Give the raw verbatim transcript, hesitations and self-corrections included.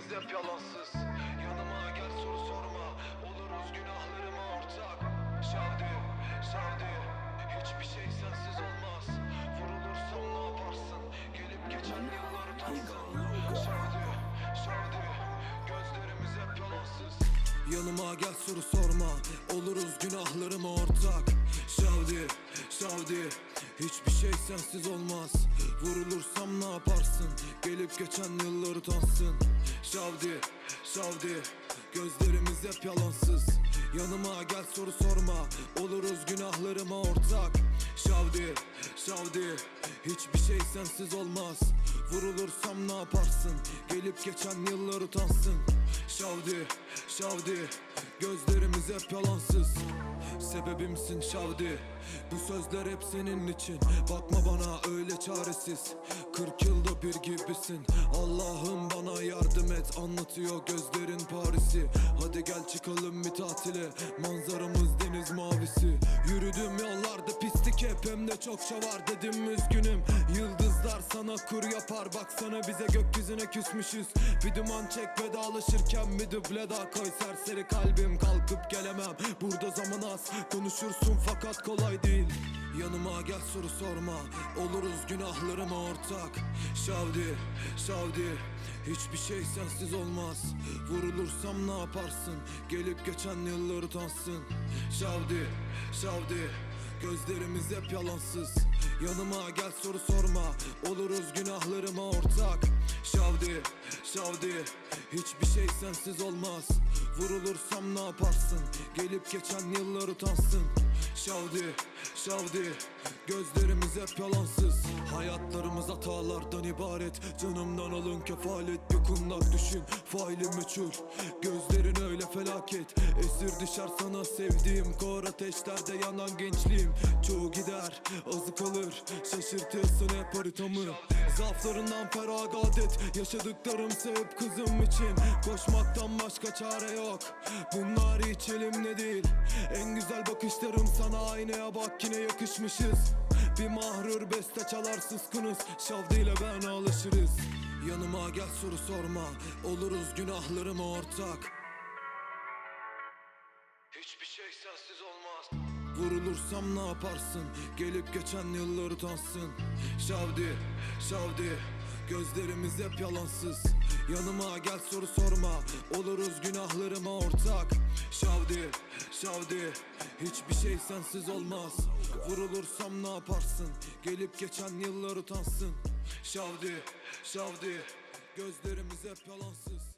hep yalansız. Yanıma gel soru sorma, oluruz günahlarıma ortak. Şavdi, Şavdi, hiçbir şey sensiz olmaz. Vurulursam ne yaparsın, gelip geçen yıllar utansın. Şavdi, Şavdi, gözlerimiz hep yalansız. Yanıma gel soru sorma, oluruz günahlarıma ortak. Şavdi, Şavdi, hiçbir şey sensiz olmaz. Vurulursam ne yaparsın, gelip geçen yıllar utansın. Şavdi, Şavdi, gözlerimiz hep yalansız. Yanıma gel soru sorma, oluruz günahlarıma ortak. Şavdi, Şavdi, hiçbir şey sensiz olmaz. Vurulursam ne yaparsın, gelip geçen yıllar utansın. Şavdi, Şavdi, gözlerimiz hep yalansız. Sebebimsin Şavdi, bu sözler hep senin için. Bakma bana öyle çaresiz, kırk yılda bir gibisin. Allah'ım bana yardım et, anlatıyor gözlerin Paris'i. Hadi gel çıkalım bir tatile, manzaramız deniz mavisi. Yürüdüğüm yollarda pislik hep, hem de çokça var dedim üzgünüm. Yıldızlar sana kur yapar, baksana bize gökyüzüne küsmüşüz. Bir duman çek vedalaşırken, bir duble daha koy serseri kalbim. Kalkıp gelemem, burada zaman az, konuşursun fakat kolay değil. Yanıma gel soru sorma, oluruz günahlarıma ortak. Şavdi, Şavdi, hiçbir şey sensiz olmaz. Vurulursam ne yaparsın, gelip geçen yıllar utansın. Şavdi, Şavdi, gözlerimiz hep yalansız. Yanıma gel soru sorma, oluruz günahlarıma ortak. Şavdi, Şavdi, hiçbir şey sensiz olmaz. Vurulursam ne yaparsın, gelip geçen yıllar utansın. Şavdi, Şavdi, gözlerimiz hep yalansız. Hayatlarımız hatalardan ibaret, canımdan alın kefalet. Bir kundak düşün, faili meçhul, gözlerin öyle felaket. Esir düşer sana sevdiğim, kor ateşlerde yanan gençliğim. Çoğu gider, azı kalır, şaşırtırsın hep haritamı. Zaaflarından feragat et, yaşadıklarımsa hep kızım için. Koşmaktan başka çare yok, bunlar hiç elimde değil. En güzel bakışlarım sana, aynaya bak yine yakışmışız. Bir mahrur beste çalar suskunuz, Şavdi ile ben alışırız. Yanıma gel soru sorma, oluruz günahlarıma ortak. Hiçbir şey sensiz olmaz. Vurulursam ne yaparsın, gelip geçen yıllar utansın. Şavdi, Şavdi, gözlerimiz hep yalansız. Yanıma gel soru sorma, oluruz günahlarıma ortak. Şavdi, Şavdi, hiçbir şey sensiz olmaz. Vurulursam ne yaparsın, gelip geçen yıllar utansın. Şavdi, Şavdi, gözlerimiz hep yalansız.